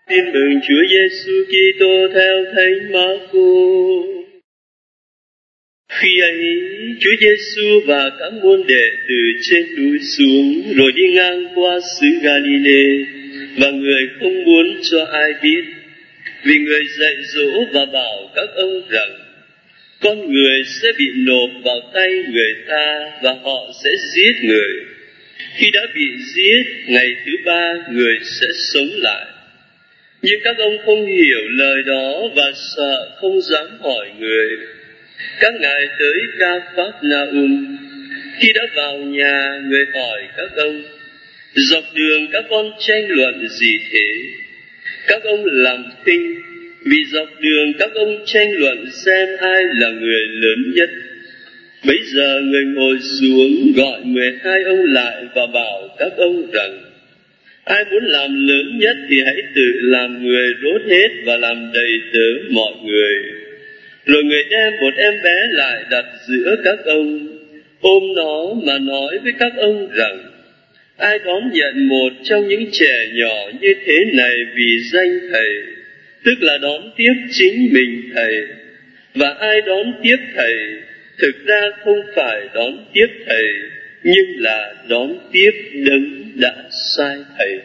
Tin mừng Chúa Giêsu Kitô theo Thánh Marco. Khi ấy, Chúa Giêsu và các môn đệ từ trên núi xuống, rồi đi ngang qua xứ Galilee, và người không muốn cho ai biết, vì người dạy dỗ và bảo các ông rằng con người sẽ bị nộp vào tay người ta và họ sẽ giết người. Khi đã bị giết, ngày thứ ba người sẽ sống lại. Nhưng các ông không hiểu lời đó và sợ không dám hỏi người. Các ngài tới Ca-phác-na-um. Khi đã vào nhà, người hỏi các ông: dọc đường các con tranh luận gì thế? Các ông làm thinh, vì dọc đường các ông tranh luận xem ai là người lớn nhất. Bấy giờ người ngồi xuống gọi 12 ông lại và bảo các ông rằng: ai muốn làm lớn nhất thì hãy tự làm người rốt hết và làm đầy tớ mọi người. Rồi người đem một em bé lại đặt giữa các ông, ôm nó mà nói với các ông rằng: ai đón nhận một trong những trẻ nhỏ như thế này vì danh Thầy, tức là đón tiếp chính mình Thầy. Và ai đón tiếp Thầy, thực ra không phải đón tiếp Thầy, nhưng là đón tiếp Đấng đã sai Thầy.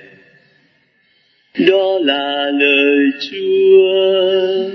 Đó là lời Chúa.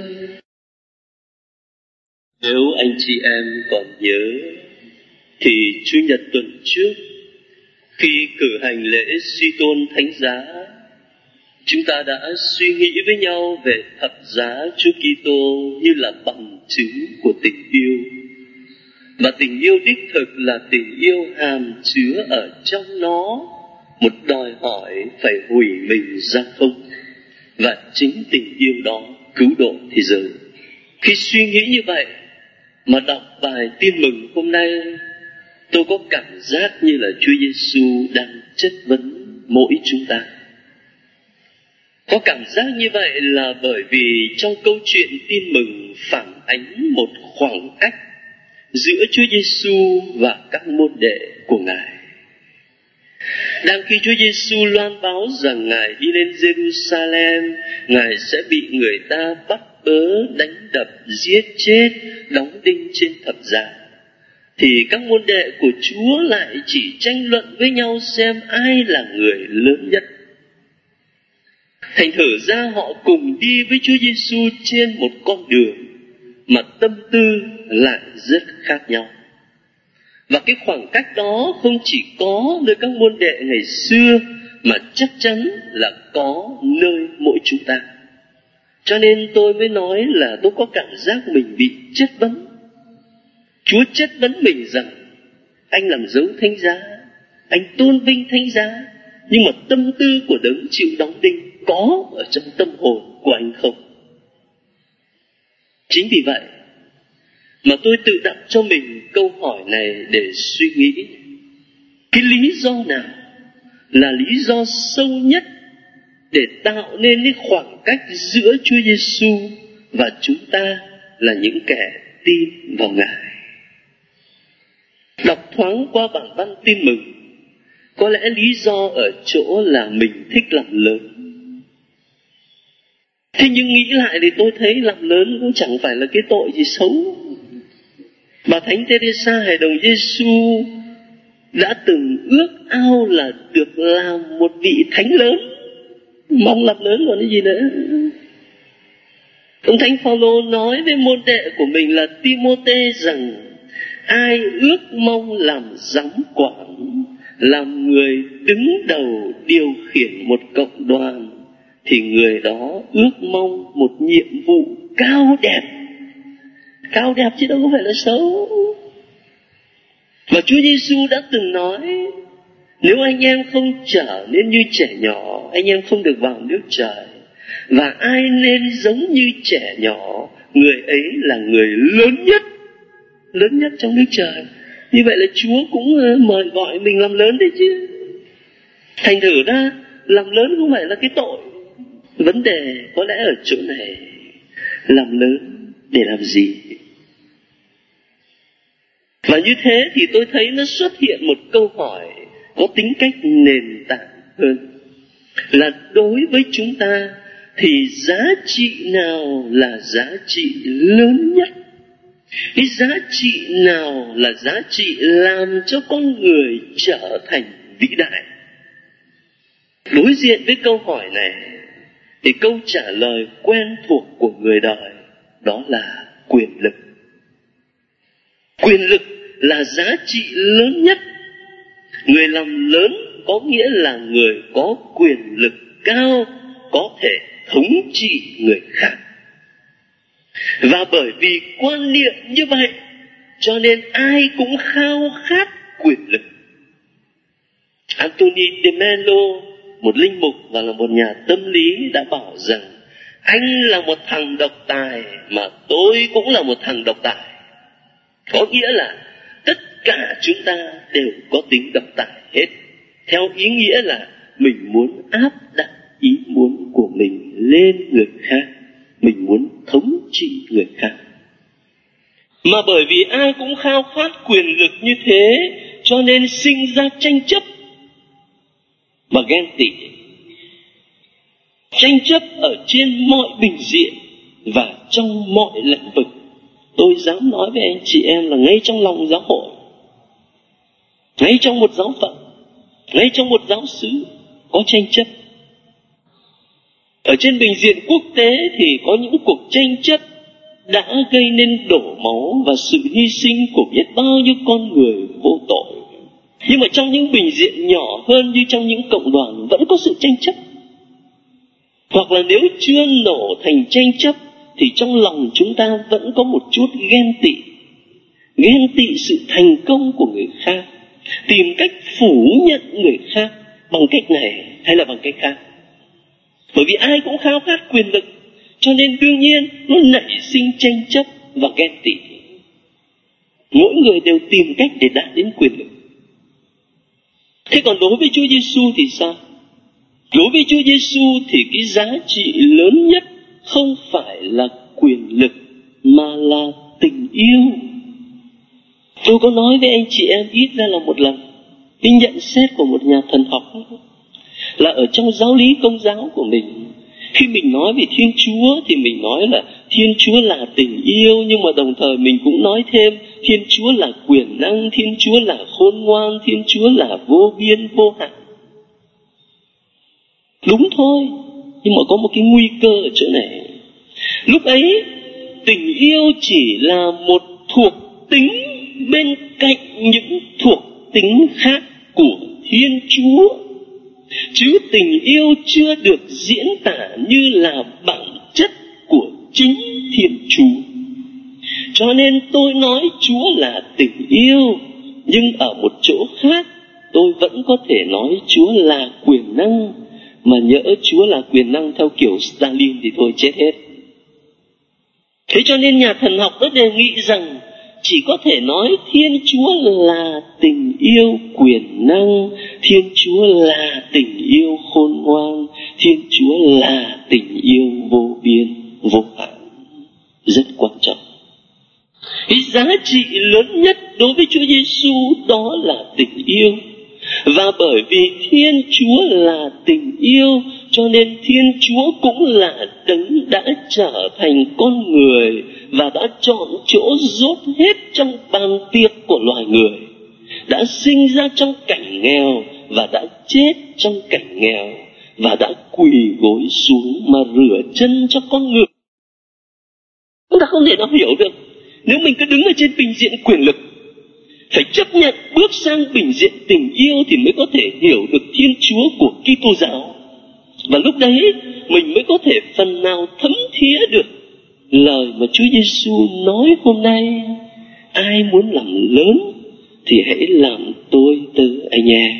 Nếu anh chị em còn nhớ, thì Chủ nhật tuần trước, khi cử hành lễ suy tôn thánh giá, chúng ta đã suy nghĩ với nhau về thập giá Chúa Kitô như là bằng chứng của tình yêu. Và tình yêu đích thực là tình yêu hàm chứa ở trong nó một đòi hỏi phải hủy mình ra không. Và chính tình yêu đó cứu độ thế giới. Khi suy nghĩ như vậy mà đọc bài tin mừng hôm nay, tôi có cảm giác như là Chúa Giêsu đang chất vấn mỗi chúng ta. Có cảm giác như vậy là bởi vì trong câu chuyện tin mừng phản ánh một khoảng cách giữa Chúa Giêsu và các môn đệ của Ngài. Đang khi Chúa Giêsu loan báo rằng Ngài đi lên Jerusalem, Ngài sẽ bị người ta bắt bớ, đánh đập, giết chết, đóng đinh trên thập giá, thì các môn đệ của Chúa lại chỉ tranh luận với nhau xem ai là người lớn nhất. Thành thử ra họ cùng đi với Chúa Giêsu trên một con đường mà tâm tư lại rất khác nhau. Và cái khoảng cách đó không chỉ có nơi các môn đệ ngày xưa, mà chắc chắn là có nơi mỗi chúng ta. Cho nên tôi mới nói là tôi có cảm giác mình bị chất vấn. Chúa chất vấn mình rằng: anh làm dấu thánh giá, anh tôn vinh thánh giá, nhưng mà tâm tư của đấng chịu đóng đinh có ở trong tâm hồn của anh không? Chính vì vậy mà tôi tự đặt cho mình câu hỏi này để suy nghĩ: cái lý do nào là lý do sâu nhất để tạo nên cái khoảng cách giữa Chúa Giêsu và chúng ta là những kẻ tin vào Ngài? Đọc thoáng qua bản văn tin mừng, có lẽ lý do ở chỗ là mình thích làm lớn. Thế nhưng nghĩ lại thì tôi thấy làm lớn cũng chẳng phải là cái tội gì xấu. Bà Thánh Teresa Hài Đồng Giêsu đã từng ước ao là được làm một vị thánh lớn, mong làm lớn còn cái gì nữa. Ông Thánh Phaolô nói với môn đệ của mình là Timôthê rằng: ai ước mong làm giám quản, làm người đứng đầu điều khiển một cộng đoàn, thì người đó ước mong một nhiệm vụ cao đẹp. Cao đẹp chứ đâu có phải là xấu. Và Chúa Giêsu đã từng nói: nếu anh em không trở nên như trẻ nhỏ, anh em không được vào nước trời. Và ai nên giống như trẻ nhỏ, người ấy là người lớn nhất trong nước trời. Như vậy là Chúa cũng mời gọi mình làm lớn đấy chứ. Thành thử ra làm lớn không phải là cái tội. Vấn đề có lẽ ở chỗ này: làm lớn để làm gì? Và như thế thì tôi thấy nó xuất hiện một câu hỏi có tính cách nền tảng hơn, là đối với chúng ta, thì giá trị nào là giá trị lớn nhất? Cái giá trị nào là giá trị làm cho con người trở thành vĩ đại? Đối diện với câu hỏi này thì câu trả lời quen thuộc của người đời đó là quyền lực. Quyền lực là giá trị lớn nhất. Người làm lớn có nghĩa là người có quyền lực cao, có thể thống trị người khác. Và bởi vì quan niệm như vậy, cho nên ai cũng khao khát quyền lực. Anthony de Mello, một linh mục và là một nhà tâm lý, đã bảo rằng anh là một thằng độc tài mà tôi cũng là một thằng độc tài. Có nghĩa là tất cả chúng ta đều có tính độc tài hết, theo ý nghĩa là mình muốn áp đặt ý muốn của mình lên người khác, mình muốn thống trị người khác. Mà bởi vì ai cũng khao khát quyền lực như thế, cho nên sinh ra tranh chấp và ghen tị. Tranh chấp ở trên mọi bình diện và trong mọi lĩnh vực. Tôi dám nói với anh chị em là ngay trong lòng giáo hội, ngay trong một giáo phận, ngay trong một giáo xứ có tranh chấp. Ở trên bình diện quốc tế thì có những cuộc tranh chấp đã gây nên đổ máu và sự hy sinh của biết bao nhiêu con người vô tội. Nhưng mà trong những bình diện nhỏ hơn, như trong những cộng đoàn, vẫn có sự tranh chấp. Hoặc là nếu chưa nổ thành tranh chấp thì trong lòng chúng ta vẫn có một chút ghen tị. Ghen tị sự thành công của người khác, tìm cách phủ nhận người khác bằng cách này hay là bằng cách khác. Bởi vì ai cũng khao khát quyền lực, cho nên đương nhiên nó nảy sinh tranh chấp và ghen tị. Mỗi người đều tìm cách để đạt đến quyền lực. Thế còn đối với Chúa Giêsu thì sao? Đối với Chúa Giêsu thì cái giá trị lớn nhất không phải là quyền lực mà là tình yêu. Tôi có nói với anh chị em ít ra là một lần cái nhận xét của một nhà thần học là ở trong giáo lý Công giáo của mình, khi mình nói về Thiên Chúa thì mình nói là Thiên Chúa là tình yêu, nhưng mà đồng thời mình cũng nói thêm Thiên Chúa là quyền năng, Thiên Chúa là khôn ngoan, Thiên Chúa là vô biên vô hạn. Đúng thôi, nhưng mà có một cái nguy cơ ở chỗ này. Lúc ấy tình yêu chỉ là một thuộc tính bên cạnh những thuộc tính khác của Thiên Chúa, chứ tình yêu chưa được diễn tả như là bản chất của chính Thiên Chúa. Cho nên tôi nói Chúa là tình yêu, nhưng ở một chỗ khác tôi vẫn có thể nói Chúa là quyền năng. Mà nhỡ Chúa là quyền năng theo kiểu Stalin thì thôi chết hết. Thế cho nên nhà thần học đã đề nghị rằng chỉ có thể nói Thiên Chúa là tình yêu quyền năng, Thiên Chúa là tình yêu khôn ngoan, Thiên Chúa là tình yêu vô biên vô hạn. Rất quan trọng. Cái giá trị lớn nhất đối với Chúa Giêsu đó là tình yêu. Và bởi vì Thiên Chúa là tình yêu, cho nên Thiên Chúa cũng là đấng đã trở thành con người và đã chọn chỗ dốt hết trong bàn tiệc của loài người, đã sinh ra trong cảnh nghèo và đã chết trong cảnh nghèo, và đã quỳ gối xuống mà rửa chân cho con người. Chúng ta không thể nào hiểu được nếu mình cứ đứng ở trên bình diện quyền lực. Phải chấp nhận bước sang bình diện tình yêu thì mới có thể hiểu được Thiên Chúa của Kitô giáo. Và lúc đấy mình mới có thể phần nào thấm thía được lời mà Chúa Giêsu nói hôm nay: ai muốn làm lớn thì hãy làm tôi tớ anh em.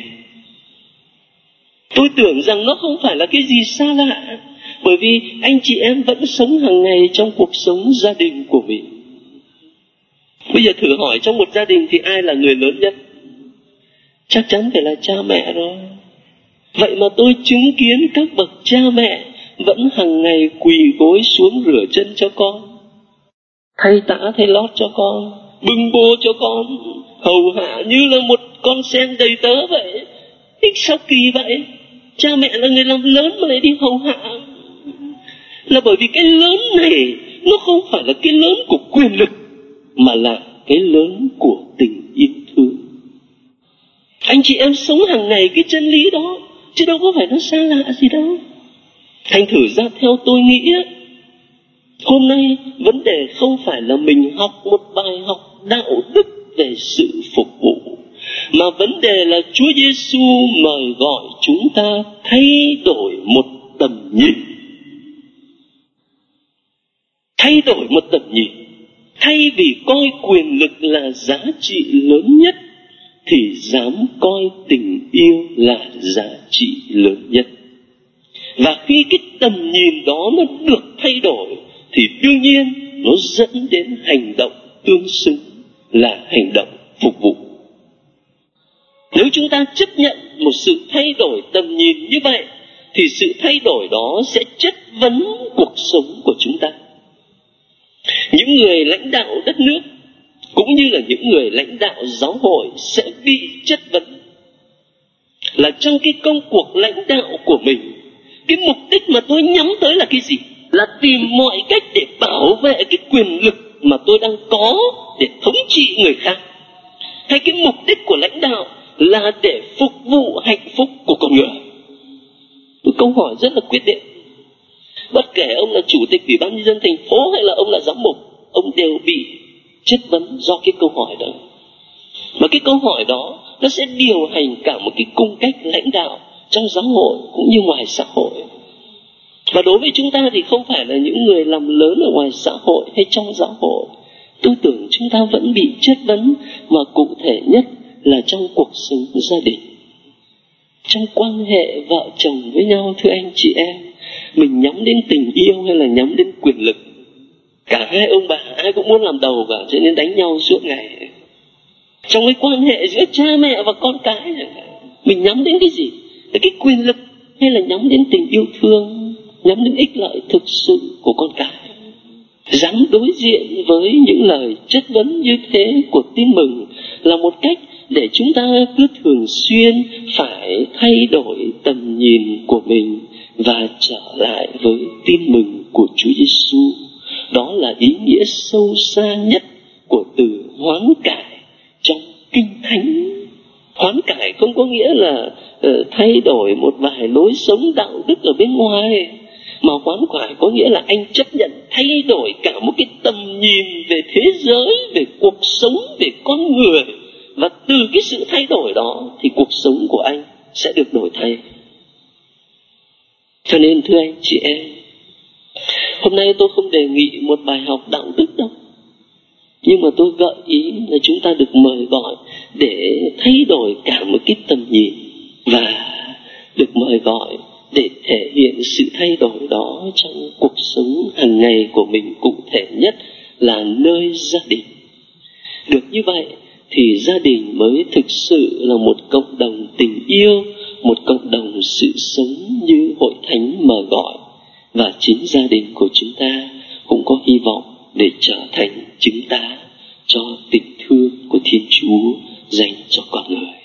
Tôi tưởng rằng nó không phải là cái gì xa lạ, bởi vì anh chị em vẫn sống hàng ngày trong cuộc sống gia đình của mình. Bây giờ thử hỏi trong một gia đình thì ai là người lớn nhất? Chắc chắn phải là cha mẹ rồi. Vậy mà tôi chứng kiến các bậc cha mẹ vẫn hàng ngày quỳ gối xuống rửa chân cho con, thay tã thay lót cho con, bưng bô cho con, hầu hạ như là một con sen đầy tớ vậy. Sao kỳ vậy? Cha mẹ là người làm lớn mà lại đi hầu hạ. là bởi vì cái lớn này nó không phải là cái lớn của quyền lực, mà là cái lớn của tình yêu thương. Anh chị em sống hàng ngày cái chân lý đó, chứ đâu có phải nó xa lạ gì đâu. Thành thử ra theo tôi nghĩ, hôm nay vấn đề không phải là mình học một bài học đạo đức về sự phục vụ, mà vấn đề là Chúa Giêsu mời gọi chúng ta thay đổi một tầm nhìn. Thay đổi một tầm nhìn. Thay vì coi quyền lực là giá trị lớn nhất, thì dám coi tình yêu là giá trị lớn nhất. Và khi cái tầm nhìn đó nó được thay đổi, thì đương nhiên nó dẫn đến hành động tương xứng là hành động phục vụ. Nếu chúng ta chấp nhận một sự thay đổi tầm nhìn như vậy, thì sự thay đổi đó sẽ chất vấn cuộc sống của chúng ta. Những người lãnh đạo đất nước cũng như là những người lãnh đạo giáo hội sẽ bị chất vấn là trong cái công cuộc lãnh đạo của mình, cái mục đích mà tôi nhắm tới là cái gì? Là tìm mọi cách để bảo vệ cái quyền lực mà tôi đang có để thống trị người khác? Hay cái mục đích của lãnh đạo là để phục vụ hạnh phúc của con người? Một câu hỏi rất là quyết định. Bất kể ông là chủ tịch Ủy ban nhân dân thành phố hay là ông là giám mục, ông đều bị chất vấn do cái câu hỏi đó. Và cái câu hỏi đó nó sẽ điều hành cả một cái cung cách lãnh đạo trong giáo hội cũng như ngoài xã hội. Và đối với chúng ta thì không phải là những người làm lớn ở ngoài xã hội hay trong giáo hội, tư tưởng chúng ta vẫn bị chất vấn, mà cụ thể nhất là trong cuộc sống gia đình, trong quan hệ vợ chồng với nhau. Thưa anh chị em, mình nhắm đến tình yêu hay là nhắm đến quyền lực? Cả hai ông bà ai cũng muốn làm đầu cả, cho nên đánh nhau suốt ngày. Trong cái quan hệ giữa cha mẹ và con cái, mình nhắm đến cái gì? Là cái quyền lực hay là nhắm đến tình yêu thương, nhắm đến ích lợi thực sự của con cái? Dám đối diện với những lời chất vấn như thế của Tin Mừng là một cách để chúng ta cứ thường xuyên phải thay đổi tầm nhìn của mình và trở lại với Tin Mừng của Chúa Giêsu. Đó là ý nghĩa sâu xa nhất của từ hoán cải trong Kinh Thánh. Hoán cải không có nghĩa là thay đổi một vài lối sống đạo đức ở bên ngoài, mà hoán cải có nghĩa là anh chấp nhận thay đổi cả một cái tầm nhìn về thế giới, về cuộc sống, về con người. Và từ cái sự thay đổi đó thì cuộc sống của anh sẽ được đổi thay. Cho nên thưa anh chị em, hôm nay tôi không đề nghị một bài học đạo đức đâu, nhưng mà tôi gợi ý là chúng ta được mời gọi để thay đổi cả một cái tầm nhìn, và được mời gọi để thể hiện sự thay đổi đó trong cuộc sống hàng ngày của mình, cụ thể nhất là nơi gia đình. Được như vậy thì gia đình mới thực sự là một cộng đồng tình yêu, một cộng đồng sự sống như Hội Thánh mời gọi. Và chính gia đình của chúng ta cũng có hy vọng để trở thành chứng tá cho tình thương của Thiên Chúa dành cho con người.